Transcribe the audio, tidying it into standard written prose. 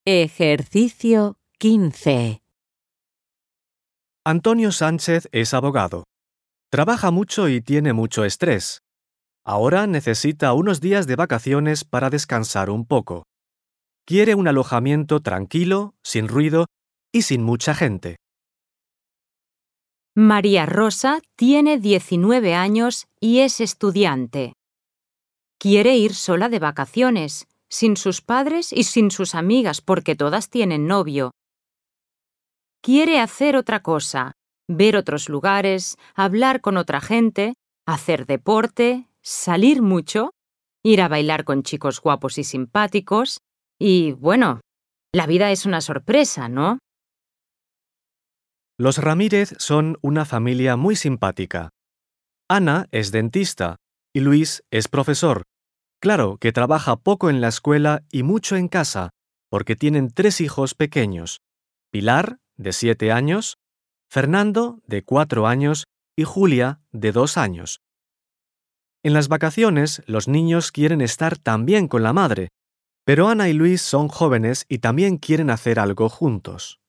Ejercicio 15. Antonio Sánchez es abogado. Trabaja mucho y tiene mucho estrés. Ahora necesita unos días de vacaciones para descansar un poco. Quiere un alojamiento tranquilo, sin ruido y sin mucha gente. María Rosa tiene 19 años y es estudiante. Quiere ir sola de vacaciones, sin sus padres y sin sus amigas porque todas tienen novio. Quiere hacer otra cosa, ver otros lugares, hablar con otra gente, hacer deporte, salir mucho, ir a bailar con chicos guapos y simpáticos y, bueno, la vida es una sorpresa, ¿no? Los Ramírez son una familia muy simpática. Ana es dentista y Luis es profesor. Claro que trabaja poco en la escuela y mucho en casa, porque tienen 3 hijos pequeños: Pilar, de 7 años, Fernando, de 4 años, y Julia, de 2 años. En las vacaciones, los niños quieren estar también con la madre, pero Ana y Luis son jóvenes y también quieren hacer algo juntos.